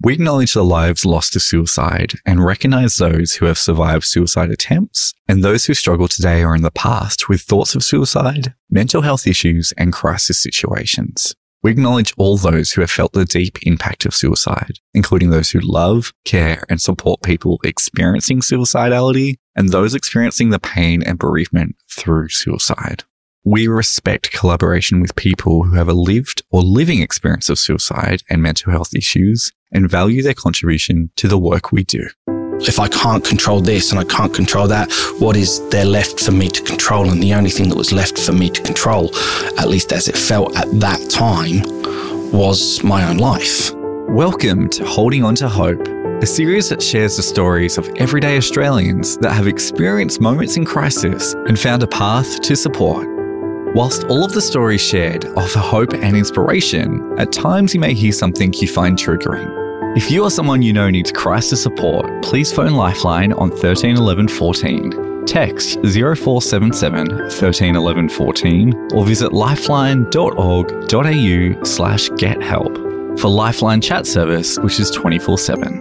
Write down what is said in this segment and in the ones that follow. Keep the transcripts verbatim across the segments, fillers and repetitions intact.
We acknowledge the lives lost to suicide and recognise those who have survived suicide attempts and those who struggle today or in the past with thoughts of suicide, mental health issues, and crisis situations. We acknowledge all those who have felt the deep impact of suicide, including those who love, care, and support people experiencing suicidality and those experiencing the pain and bereavement through suicide. We respect collaboration with people who have a lived or living experience of suicide and mental health issues and value their contribution to the work we do. If I can't control this and I can't control that, what is there left for me to control? And the only thing that was left for me to control, at least as it felt at that time, was my own life. Welcome to Holding On to Hope, a series that shares the stories of everyday Australians that have experienced moments in crisis and found a path to support. Whilst all of the stories shared offer hope and inspiration, at times you may hear something you find triggering. If you or someone you know needs crisis support, please phone Lifeline on thirteen eleven fourteen, text zero four seven seven thirteen eleven fourteen, or visit lifeline dot org dot a u slash get help for Lifeline chat service, which is twenty-four seven.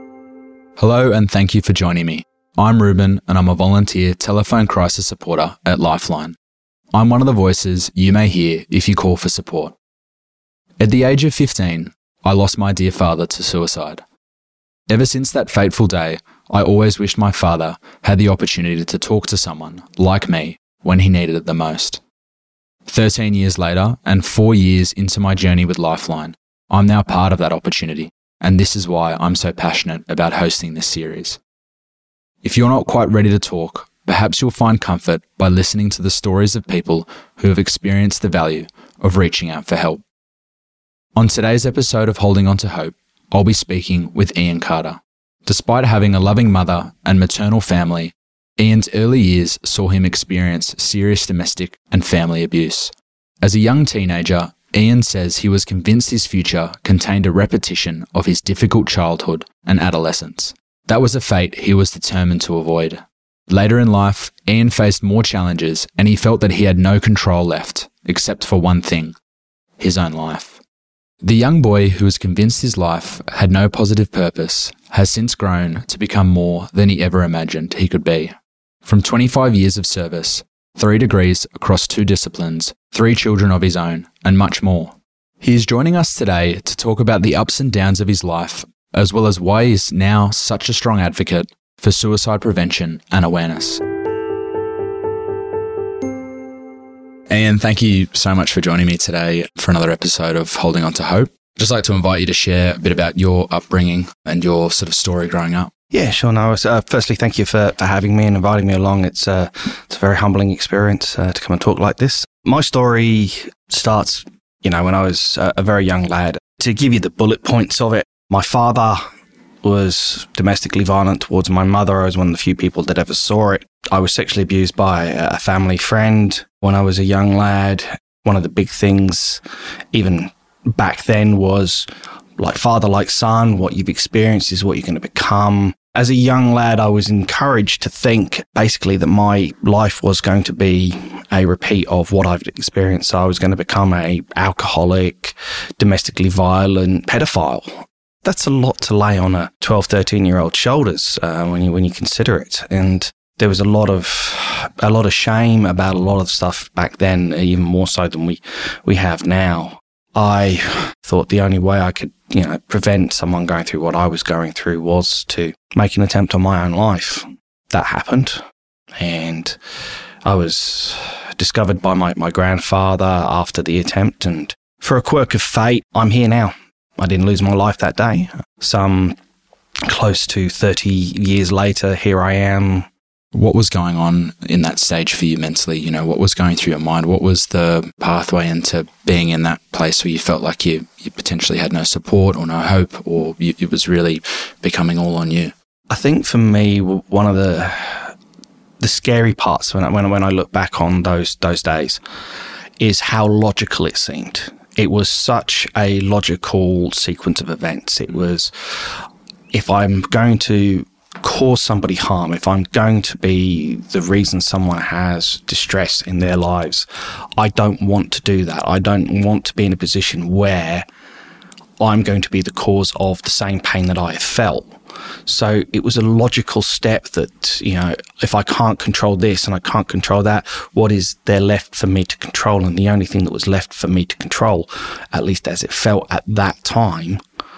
Hello and thank you for joining me. I'm Ruben and I'm a volunteer telephone crisis supporter at Lifeline. I'm one of the voices you may hear if you call for support. At the age of fifteen, I lost my dear father to suicide. Ever since that fateful day, I always wished my father had the opportunity to talk to someone like me when he needed it the most. thirteen years later, and four years into my journey with Lifeline, I'm now part of that opportunity, and this is why I'm so passionate about hosting this series. If you're not quite ready to talk, perhaps you'll find comfort by listening to the stories of people who have experienced the value of reaching out for help. On today's episode of Holding On to Hope, I'll be speaking with Ian Carter. Despite having a loving mother and maternal family, Ian's early years saw him experience serious domestic and family abuse. As a young teenager, Ian says he was convinced his future contained a repetition of his difficult childhood and adolescence. That was a fate he was determined to avoid. Later in life, Ian faced more challenges and he felt that he had no control left, except for one thing, his own life. The young boy who was convinced his life had no positive purpose has since grown to become more than he ever imagined he could be. From twenty-five years of service, three degrees across two disciplines, three children of his own, and much more. He is joining us today to talk about the ups and downs of his life, as well as why he is now such a strong advocate for suicide prevention and awareness. Ian, thank you so much for joining me today for another episode of Holding On to Hope. I'd just like to invite you to share a bit about your upbringing and your sort of story growing up. Yeah, sure. No, uh, firstly, thank you for, for having me and inviting me along. It's, uh, it's a very humbling experience uh, to come and talk like this. My story starts, you know, when I was a, a very young lad. To give you the bullet points of it, my father was domestically violent towards my mother. I was one of the few people that ever saw it. I was sexually abused by a family friend when I was a young lad. One of the big things, even back then, was like father, like son. What you've experienced is what you're going to become. As a young lad, I was encouraged to think basically that my life was going to be a repeat of what I've experienced. So I was going to become a alcoholic, domestically violent pedophile. That's a lot to lay on a twelve, thirteen-year-old's shoulders uh, when you when you consider it. And there was a lot of a lot of shame about a lot of stuff back then, even more so than we we have now. I thought the only way I could, you know, prevent someone going through what I was going through was to make an attempt on my own life. That happened, and I was discovered by my, my grandfather after the attempt, and for a quirk of fate, I'm here now. I didn't lose my life that day. Some close to thirty years later, here I am. What was going on in that stage for you mentally? You know, what was going through your mind? What was the pathway into being in that place where you felt like you, you potentially had no support or no hope, or you, it was really becoming all on you? I think for me, one of the the scary parts when I, when, when I look back on those those days is how logical it seemed. It was such a logical sequence of events. It was, if I'm going to cause somebody harm, if I'm going to be the reason someone has distress in their lives, I don't want to do that. I don't want to be in a position where I'm going to be the cause of the same pain that I have felt. So it was a logical step that, you know, if I can't control this and I can't control that, what is there left for me to control? And the only thing that was left for me to control, at least as it felt at that time,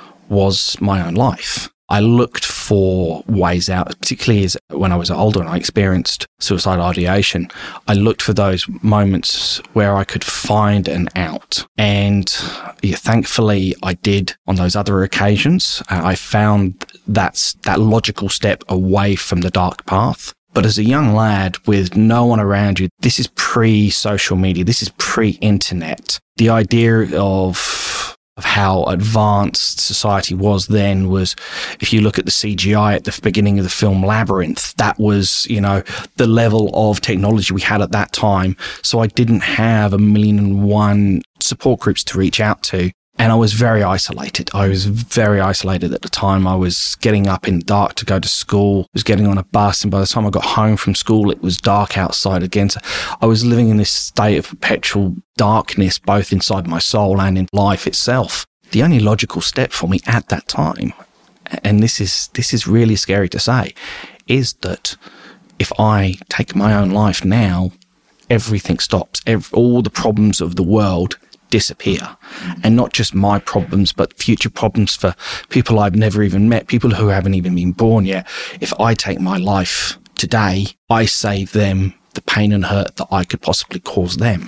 was my own life. I looked for ways out, particularly as when I was older and I experienced suicidal ideation. I looked for those moments where I could find an out. And yeah, thankfully I did on those other occasions. Uh, I found that's that logical step away from the dark path. But as a young lad with no one around you, this is pre-social media, this is pre-internet. The idea of of how advanced society was then was, if you look at the C G I at the beginning of the film Labyrinth, that was, you know, the level of technology we had at that time. So I didn't have a million and one support groups to reach out to. And I was very isolated. I was very isolated at the time. I was getting up in the dark to go to school, was getting on a bus, and by the time I got home from school, it was dark outside again. So I was living in this state of perpetual darkness, both inside my soul and in life itself. The only logical step for me at that time, and this is this is really scary to say, is that if I take my own life now, everything stops. Every, all the problems of the world disappear. And not just my problems, but future problems for people I've never even met, people who haven't even been born yet. If I take my life today, I save them the pain and hurt that I could possibly cause them.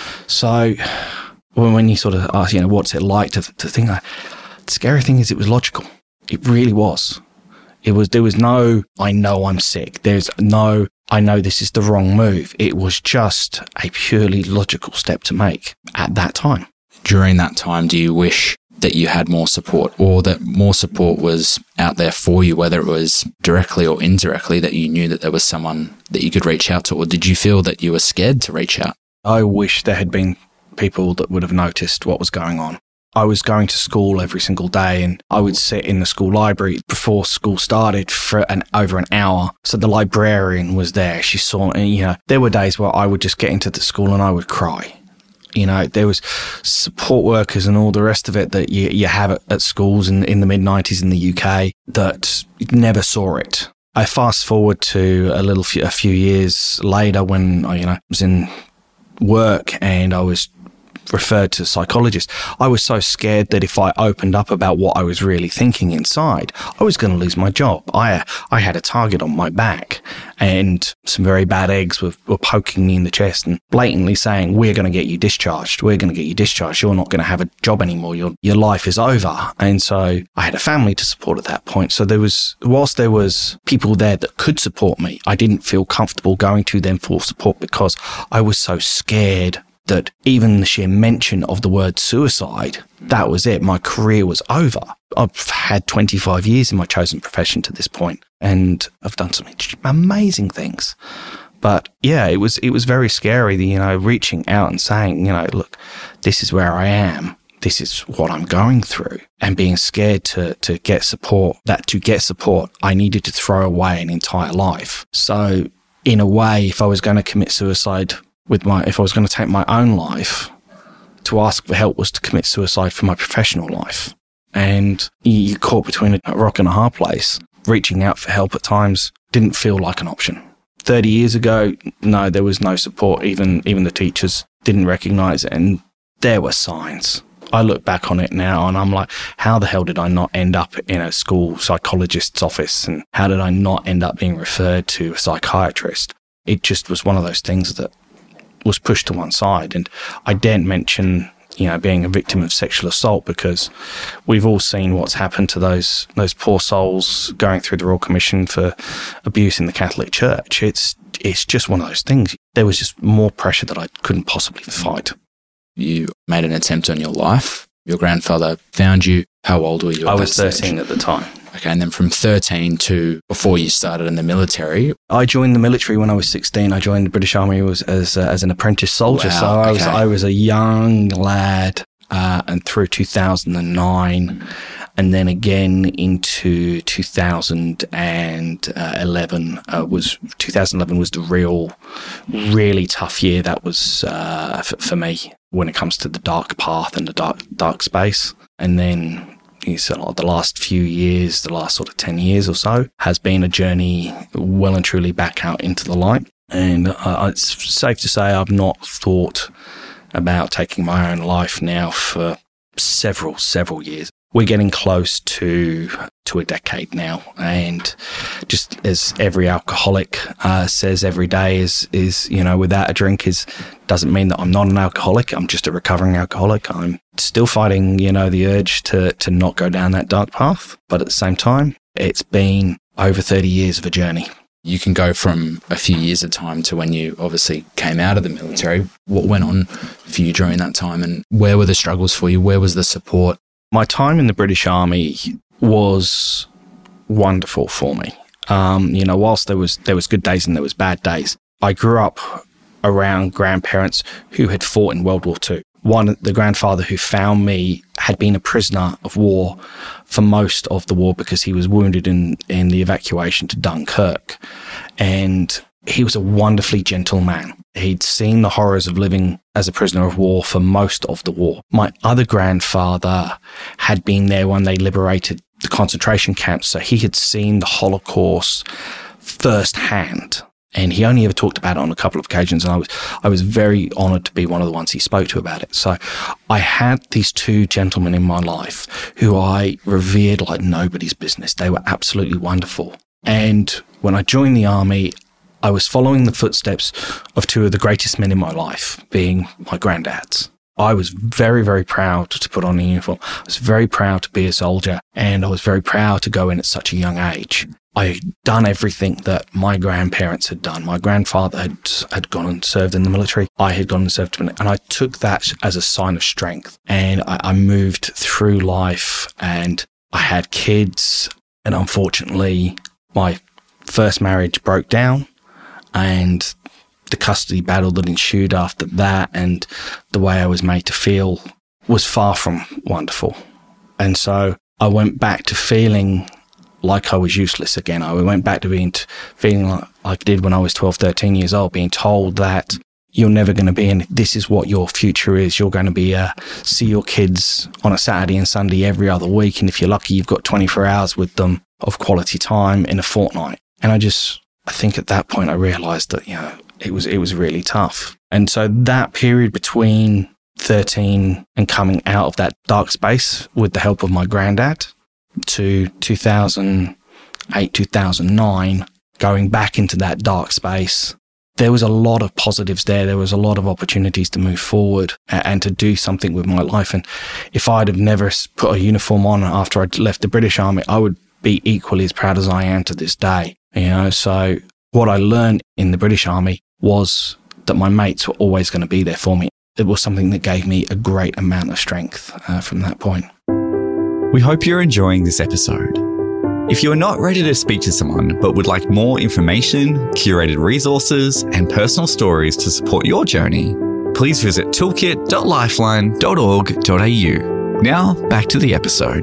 So when you sort of ask, you know, what's it like to, to think, like, the scary thing is it was logical. It really was. It was, there was no, I know I'm sick. There's no, I know this is the wrong move. It was just a purely logical step to make at that time. During that time, do you wish that you had more support, or that more support was out there for you, whether it was directly or indirectly, that you knew that there was someone that you could reach out to? Or did you feel that you were scared to reach out? I wish there had been people that would have noticed what was going on. I was going to school every single day, and I would sit in the school library before school started for an over an hour. So the librarian was there. She saw, and you know, there were days where I would just get into the school and I would cry. You know, there was support workers and all the rest of it that you, you have at, at schools in, in the mid nineties in the U K that never saw it. I fast forward to a little few, a few years later when I, you know, was in work and I was referred to a psychologist. I was so scared that if I opened up about what I was really thinking inside, I was going to lose my job. I I had a target on my back, and some very bad eggs were, were poking me in the chest and blatantly saying, we're going to get you discharged. We're going to get you discharged. You're not going to have a job anymore. Your your life is over. And so I had a family to support at that point. So there was, whilst there was people there that could support me, I didn't feel comfortable going to them for support because I was so scared that even the sheer mention of the word suicide, that was it. My career was over. I've had twenty-five years in my chosen profession to this point, and I've done some amazing things. But yeah, it was it was very scary, you know, reaching out and saying, you know, look, this is where I am. This is what I'm going through, and being scared to to get support. That to get support, I needed to throw away an entire life. So in a way, if I was going to commit suicide, with my, if I was going to take my own life, to ask for help was to commit suicide for my professional life. And you're caught between a rock and a hard place. Reaching out for help at times didn't feel like an option. thirty years ago, no, there was no support. Even, even the teachers didn't recognize it. And there were signs. I look back on it now and I'm like, how the hell did I not end up in a school psychologist's office? And how did I not end up being referred to a psychiatrist? It just was one of those things that was pushed to one side. And I daren't mention, you know, being a victim of sexual assault, because we've all seen what's happened to those those poor souls going through the Royal Commission for abuse in the Catholic Church. It's it's just one of those things. There was just more pressure that I couldn't possibly fight. You made an attempt on your life. Your grandfather found you. How old were you at I was that thirteen stage? at the time. Okay, and then from thirteen to before you started in the military. I joined the military when I was sixteen. I joined the British Army was as uh, as an apprentice soldier. Wow, so I was okay. I was a young lad, uh, and through two thousand nine, and then again into two thousand eleven uh, was two thousand eleven was the real, really tough year. That was uh, for, for me when it comes to the dark path and the dark dark space. And then you said, like, the last few years, the last sort of ten years or so, has been a journey well and truly back out into the light. And uh, it's safe to say I've not thought about taking my own life now for several, several years. We're getting close to to a decade now, and just as every alcoholic uh, says every day is, is, you know, without a drink is doesn't mean that I'm not an alcoholic. I'm just a recovering alcoholic. I'm still fighting, you know, the urge to, to not go down that dark path. But at the same time, it's been over thirty years of a journey. You can go from a few years of time to when you obviously came out of the military. What went on for you during that time, and where were the struggles for you? Where was the support? My time in the British Army was wonderful for me. Um, you know, whilst there was there was good days and there was bad days, I grew up around grandparents who had fought in World War Two. One, the grandfather who found me had been a prisoner of war for most of the war because he was wounded in, in the evacuation to Dunkirk. And he was a wonderfully gentle man. He'd seen the horrors of living as a prisoner of war for most of the war. My other grandfather had been there when they liberated the concentration camps, so he had seen the Holocaust firsthand. And he only ever talked about it on a couple of occasions, and I was I was very honoured to be one of the ones he spoke to about it. So I had these two gentlemen in my life who I revered like nobody's business. They were absolutely wonderful. And when I joined the army, I was following the footsteps of two of the greatest men in my life, being my granddads. I was very, very proud to put on a uniform. I was very proud to be a soldier, and I was very proud to go in at such a young age. I had done everything that my grandparents had done. My grandfather had had gone and served in the military. I had gone and served in the military. And I took that as a sign of strength. And I, I moved through life, and I had kids. And unfortunately, my first marriage broke down, and the custody battle that ensued after that and the way I was made to feel was far from wonderful. And so I went back to feeling like I was useless again. I went back to being t- feeling like, like I did when I was twelve, thirteen years old, being told that you're never going to be in, this is what your future is. You're going to be, uh, see your kids on a Saturday and Sunday every other week. And if you're lucky, you've got twenty-four hours with them of quality time in a fortnight. And I just, I think at that point I realized that, you know, it was, it was really tough. And so that period between thirteen and coming out of that dark space with the help of my granddad to two thousand eight, two thousand nine, going back into that dark space, there was a lot of positives there. There was a lot of opportunities to move forward and to do something with my life. And if I'd have never put a uniform on after I'd left the British Army, I would be equally as proud as I am to this day. You know, so what I learned in the British Army was that my mates were always going to be there for me. It was something that gave me a great amount of strength uh, from that point. We hope you're enjoying this episode. If you are not ready to speak to someone but would like more information, curated resources, and personal stories to support your journey, please visit toolkit dot lifeline dot org dot a u. Now, back to the episode.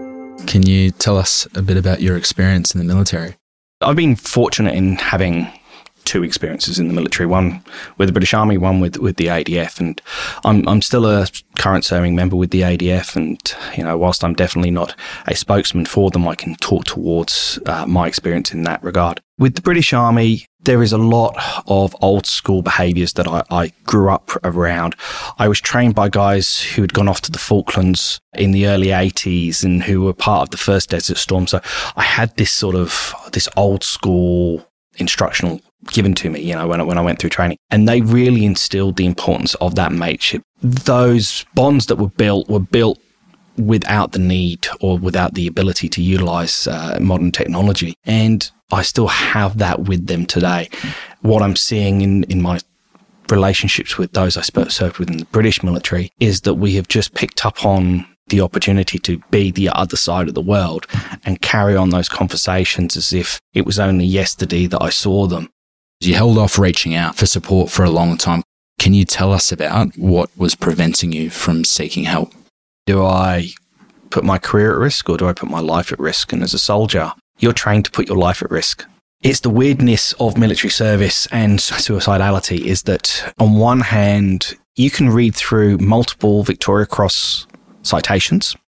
Can you tell us a bit about your experience in the military? I've been fortunate in having two experiences in the military, one with the British Army, one with, with the A D F. And I'm I'm still a current serving member with the A D F. And, you know, whilst I'm definitely not a spokesman for them, I can talk towards uh, my experience in that regard. With the British Army, there is a lot of old school behaviours that I, I grew up around. I was trained by guys who had gone off to the Falklands in the early eighties and who were part of the first Desert Storm. So I had this sort of, this old school instructional given to me, you know, when I, when I went through training. And they really instilled the importance of that mateship. Those bonds that were built were built without the need or without the ability to utilise uh, modern technology. And I still have that with them today. What I'm seeing in, in my relationships with those I served with in the British military is that we have just picked up on the opportunity to be the other side of the world and carry on those conversations as if it was only yesterday that I saw them. You held off reaching out for support for a long time. Can you tell us about what was preventing you from seeking help? Do I put my career at risk or do I put my life at risk? And as a soldier, you're trained to put your life at risk. It's the weirdness of military service and suicidality is that on one hand, you can read through multiple Victoria Cross citations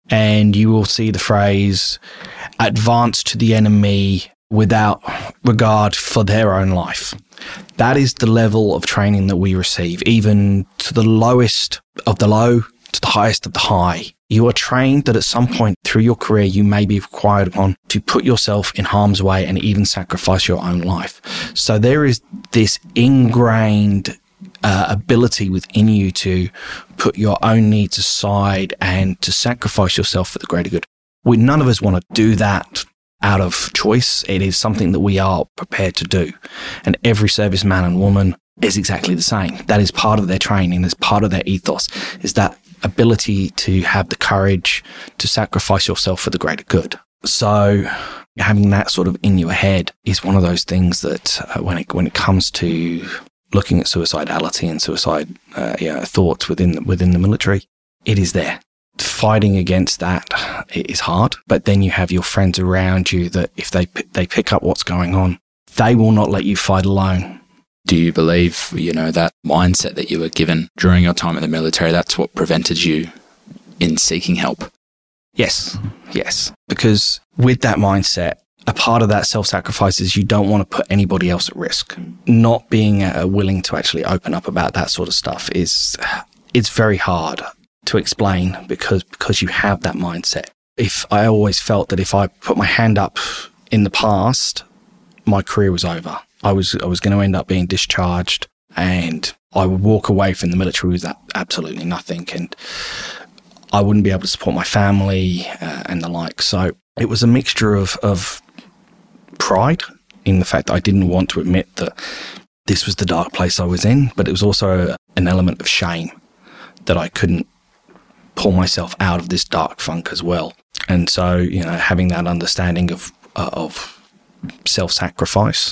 and you will see the phrase, advance to the enemy without regard for their own life. That is the level of training that we receive, even to the lowest of the low to the highest of the high. You are trained that at some point through your career, you may be required upon to put yourself in harm's way and even sacrifice your own life. So there is this ingrained uh, ability within you to put your own needs aside and to sacrifice yourself for the greater good. We, none of us want to do that out of choice. It is something that we are prepared to do. And every serviceman and woman is exactly the same. That is part of their training. That's part of their ethos, is that ability to have the courage to sacrifice yourself for the greater good. So having that sort of in your head is one of those things that uh, when it when it comes to looking at suicidality and suicide uh, yeah, thoughts within the, within the military, it is there. Fighting against that is hard, but then you have your friends around you that if they they pick up what's going on, they will not let you fight alone. Do you believe, you know, that mindset that you were given during your time in the military, that's what prevented you in seeking help? Yes, yes. Because with that mindset, a part of that self-sacrifice is you don't want to put anybody else at risk. Not being uh, willing to actually open up about that sort of stuff is, it's very hard to explain because because you have that mindset. If I always felt that if I put my hand up in the past, my career was over. I was I was going to end up being discharged, and I would walk away from the military with absolutely nothing, and I wouldn't be able to support my family uh, and the like. So it was a mixture of of pride in the fact that I didn't want to admit that this was the dark place I was in, but it was also an element of shame that I couldn't pull myself out of this dark funk as well. And so, you know, having that understanding of uh, of self-sacrifice,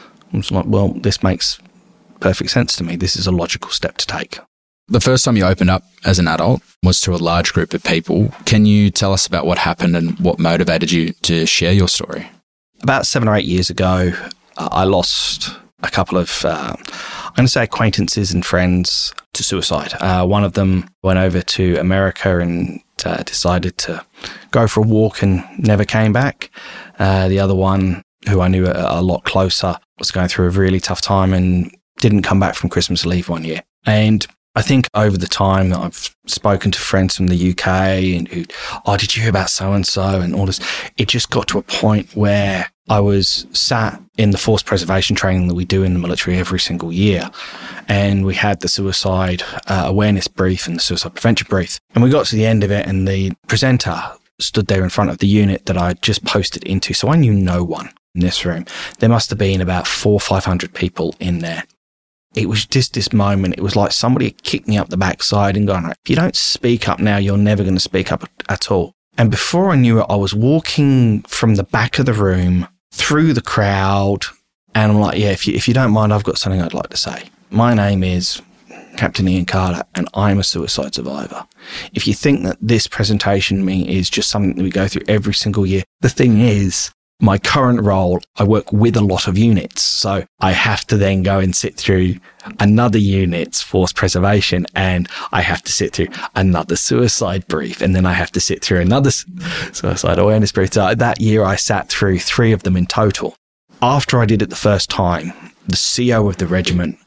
I was like, well, this makes perfect sense to me. This is a logical step to take. The first time you opened up as an adult was to a large group of people. Can you tell us about what happened and what motivated you to share your story? About seven or eight years ago, uh, I lost a couple of, uh, I'm going to say acquaintances and friends to suicide. Uh, one of them went over to America and uh, decided to go for a walk and never came back. Uh, the other one, who I knew a, a lot closer, was going through a really tough time and didn't come back from Christmas leave one year. And I think over the time that I've spoken to friends from the U K and who, oh, did you hear about so-and-so and all this? It just got to a point where I was sat in the force preservation training that we do in the military every single year. And we had the suicide uh, awareness brief and the suicide prevention brief. And we got to the end of it and the presenter stood there in front of the unit that I just posted into. So I knew no one in this room. There must have been about four or five hundred people in there. It was just this moment. It was like somebody had kicked me up the backside and gone, if you don't speak up now, you're never going to speak up at all. And before I knew it, I was walking from the back of the room through the crowd. And I'm like, yeah, if you, if you don't mind, I've got something I'd like to say. My name is Captain Ian Carter, and I'm a suicide survivor. If you think that this presentation me is just something that we go through every single year, the thing is, my current role, I work with a lot of units. So I have to then go and sit through another unit's force preservation, and I have to sit through another suicide brief, and then I have to sit through another suicide awareness brief. So that year I sat through three of them in total. After I did it the first time, the C O of the regiment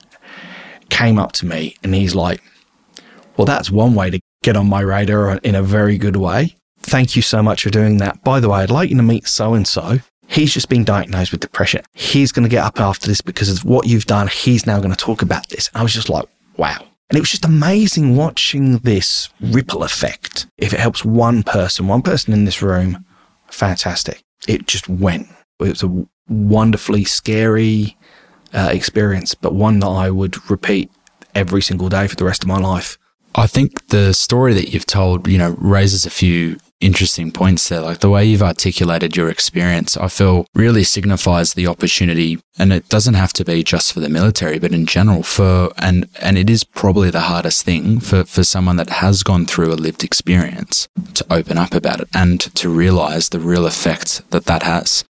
came up to me and he's like, well, that's one way to get on my radar in a very good way. Thank you so much for doing that. By the way, I'd like you to meet so-and-so. He's just been diagnosed with depression. He's going to get up after this because of what you've done. He's now going to talk about this. And I was just like, wow. And it was just amazing watching this ripple effect. If it helps one person, one person in this room, fantastic. It just went. It was a wonderfully scary uh, experience, but one that I would repeat every single day for the rest of my life. I think the story that you've told, you know, raises a few interesting points there. Like the way you've articulated your experience, I feel really signifies the opportunity, and it doesn't have to be just for the military, but in general for, and, and it is probably the hardest thing for, for someone that has gone through a lived experience to open up about it and to realize the real effect that that has.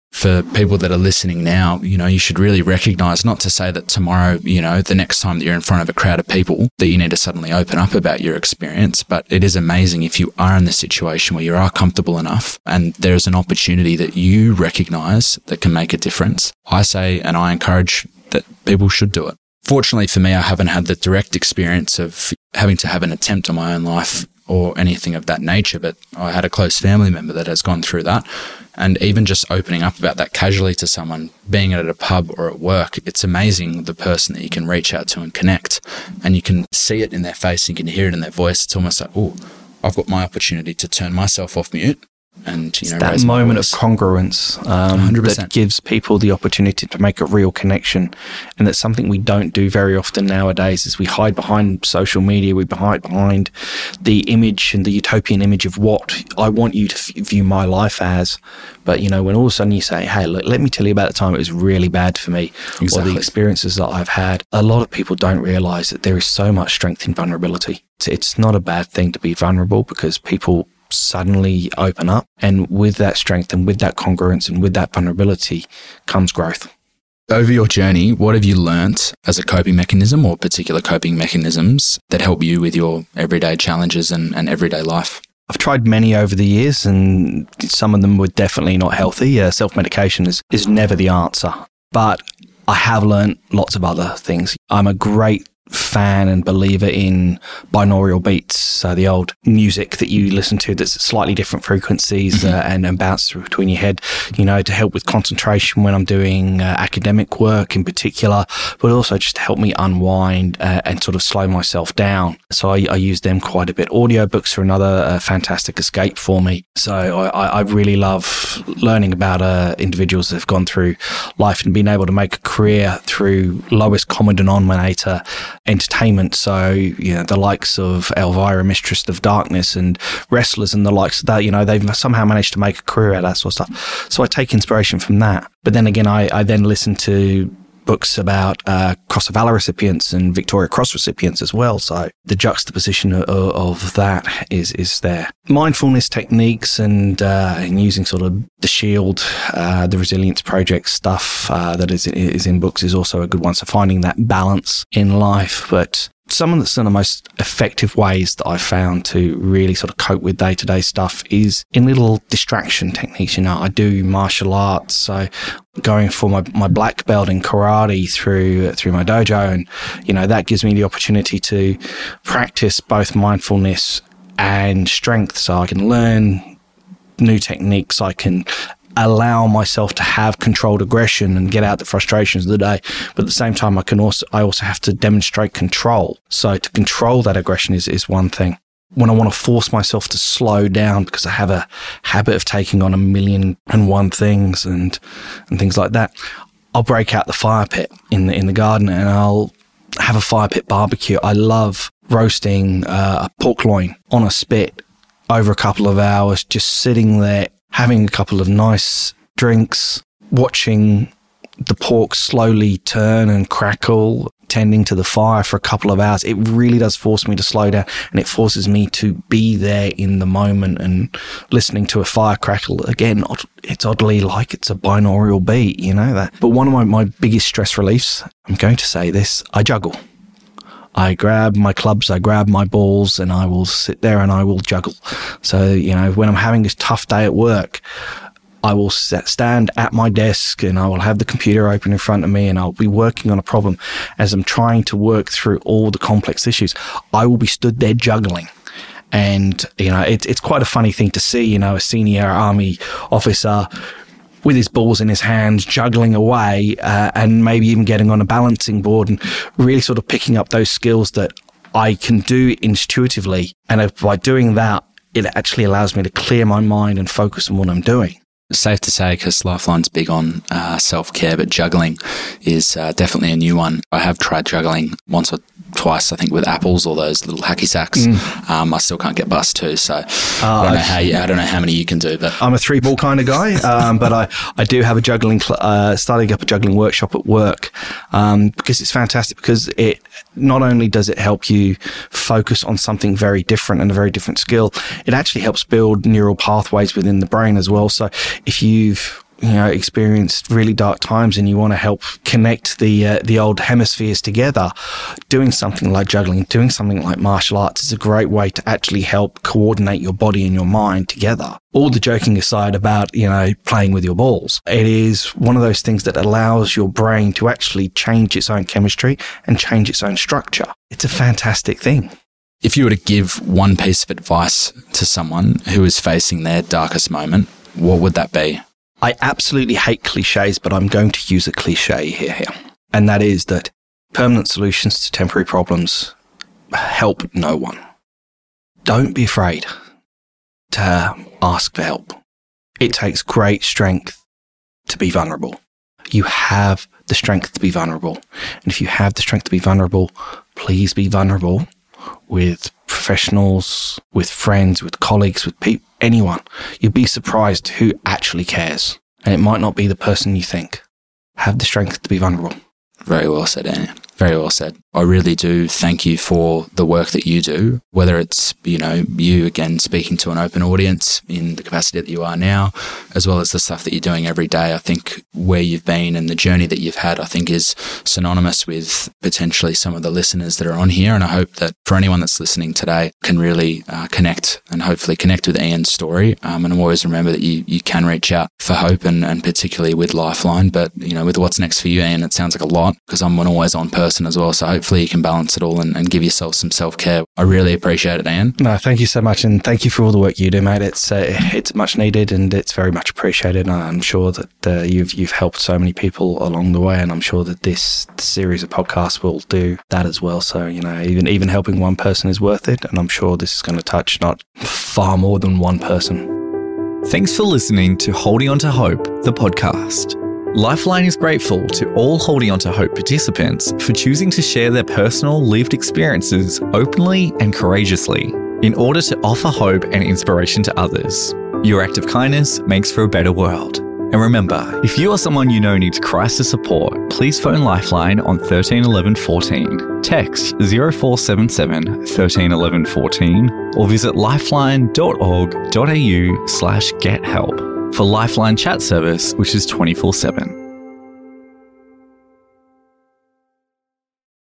For people that are listening now, you know, you should really recognize, not to say that tomorrow, you know, the next time that you're in front of a crowd of people, that you need to suddenly open up about your experience. But it is amazing if you are in the situation where you are comfortable enough and there's an opportunity that you recognize that can make a difference. I say, and I encourage that people should do it. Fortunately for me, I haven't had the direct experience of having to have an attempt on my own life or anything of that nature, but I had a close family member that has gone through that. And even just opening up about that casually to someone, being at a pub or at work, it's amazing the person that you can reach out to and connect. And you can see it in their face, you can hear it in their voice. It's almost like, oh, I've got my opportunity to turn myself off mute. And, you know, it's that moment of congruence um, that gives people the opportunity to make a real connection. And that's something we don't do very often nowadays, is we hide behind social media, we hide behind the image and the utopian image of what I want you to f- view my life as. But, you know, when all of a sudden you say, hey, look, let me tell you about the time it was really bad for me, exactly. or the experiences that I've had, a lot of people don't realize that there is so much strength in vulnerability. It's, it's not a bad thing to be vulnerable, because people suddenly open up, and with that strength and with that congruence and with that vulnerability comes growth. Over your journey, what have you learnt as a coping mechanism or particular coping mechanisms that help you with your everyday challenges and, and everyday life? I've tried many over the years, and some of them were definitely not healthy. Uh, self-medication is, is never the answer, but I have learnt lots of other things. I'm a great fan and believer in binaural beats, so the old music that you listen to that's at slightly different frequencies uh, and, and bounce through between your head, you know, to help with concentration when I'm doing uh, academic work in particular, but also just to help me unwind uh, and sort of slow myself down. So I, I use them quite a bit. Audiobooks are another uh, fantastic escape for me. So I, I really love learning about uh, individuals that have gone through life and been able to make a career through lowest common denominator entertainment. So, you know, the likes of Elvira, Mistress of Darkness, and wrestlers and the likes of that, you know, they've somehow managed to make a career out of that sort of stuff. So I take inspiration from that. But then again, I, I then listen to books about uh, Cross of Valour recipients and Victoria Cross recipients as well. So the juxtaposition of, of that is is there. Mindfulness techniques and uh, and using sort of the SHIELD, uh, the Resilience Project stuff uh, that is is in books is also a good one. So finding that balance in life. But some of the, some of the most effective ways that I've found to really sort of cope with day-to-day stuff is in little distraction techniques. You know, I do martial arts, so going for my, my black belt in karate through through my dojo, and, you know, that gives me the opportunity to practice both mindfulness and strength, so I can learn new techniques. I can allow myself to have controlled aggression and get out the frustrations of the day. But at the same time, I can also, I also have to demonstrate control. So to control that aggression is, is one thing. When I want to force myself to slow down because I have a habit of taking on a million and one things and, and things like that, I'll break out the fire pit in the, in the garden and I'll have a fire pit barbecue. I love roasting uh, a pork loin on a spit over a couple of hours, just sitting there, having a couple of nice drinks, watching the pork slowly turn and crackle, tending to the fire for a couple of hours. It really does force me to slow down, and it forces me to be there in the moment and listening to a fire crackle. Again, it's oddly like it's a binaural beat, you know that. But one of my, my biggest stress reliefs, I'm going to say this, I juggle. I grab my clubs, I grab my balls, and I will sit there and I will juggle. So, you know, when I'm having this tough day at work, I will set, stand at my desk and I will have the computer open in front of me and I'll be working on a problem. As I'm trying to work through all the complex issues, I will be stood there juggling. And, you know, it, it's quite a funny thing to see, you know, a senior army officer with his balls in his hands, juggling away, uh, and maybe even getting on a balancing board and really sort of picking up those skills that I can do intuitively. And if, by doing that, it actually allows me to clear my mind and focus on what I'm doing. Safe to say, because Lifeline's big on uh, self-care, but juggling is uh, definitely a new one. I have tried juggling once or twice, I think, with apples or those little hacky sacks. Mm. Um, I still can't get bust too, so uh, I don't know how you, I don't know how many you can do. But I'm a three ball kind of guy, um, but I, I do have a juggling, cl- uh, starting up a juggling workshop at work um, because it's fantastic. Because it not only does it help you focus on something very different and a very different skill, it actually helps build neural pathways within the brain as well. So if you've you know, experienced really dark times and you want to help connect the uh, the old hemispheres together, doing something like juggling, doing something like martial arts is a great way to actually help coordinate your body and your mind together. All the joking aside about, you know, playing with your balls, it is one of those things that allows your brain to actually change its own chemistry and change its own structure. It's a fantastic thing. If you were to give one piece of advice to someone who is facing their darkest moment, what would that be? I absolutely hate cliches, but I'm going to use a cliche here, here. And that is that permanent solutions to temporary problems help no one. Don't be afraid to ask for help. It takes great strength to be vulnerable. You have the strength to be vulnerable. And if you have the strength to be vulnerable, please be vulnerable with professionals, with friends, with colleagues, with people, anyone. You'll be surprised who actually cares. And it might not be the person you think. Have the strength to be vulnerable. Very well said, Annie. Very well said. I really do thank you for the work that you do, whether it's, you know, you again speaking to an open audience in the capacity that you are now, as well as the stuff that you're doing every day. I think where you've been and the journey that you've had, I think is synonymous with potentially some of the listeners that are on here. And I hope that for anyone that's listening today can really uh, connect and hopefully connect with Ian's story. Um, and always remember that you, you can reach out for hope and, and particularly with Lifeline. But, you know, with what's next for you, Ian, it sounds like a lot because I'm an always on person as well. So hopefully you can balance it all and, and give yourself some self-care. I really appreciate it, Ian. No, thank you so much. And thank you for all the work you do, mate. It's uh, it's much needed and it's very much appreciated. And I'm sure that uh, you've you've helped so many people along the way. And I'm sure that this series of podcasts will do that as well. So, you know, even, even helping one person is worth it. And I'm sure this is going to touch not far more than one person. Thanks for listening to Holding On to Hope, the podcast. Lifeline is grateful to all Holding On to Hope participants for choosing to share their personal lived experiences openly and courageously in order to offer hope and inspiration to others. Your act of kindness makes for a better world. And remember, if you or someone you know needs crisis support, please phone Lifeline on thirteen eleven fourteen, text zero four seven seven thirteen eleven fourteen, or visit lifeline dot org dot a u slash get help for Lifeline chat service, which is twenty-four seven.